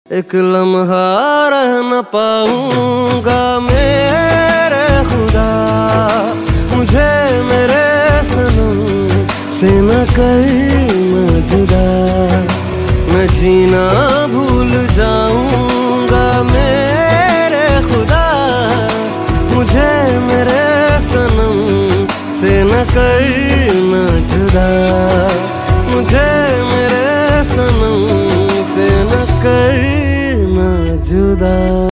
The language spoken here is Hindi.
एक लम्हा रह न पाऊंगा मेरे खुदा, मुझे मेरे सनम से न करना जुदा। मैं जीना भूल जाऊंगा मेरे खुदा, मुझे मेरे सनम से न करना जुदा। मुझे मेरे सनम से न करना जुदा।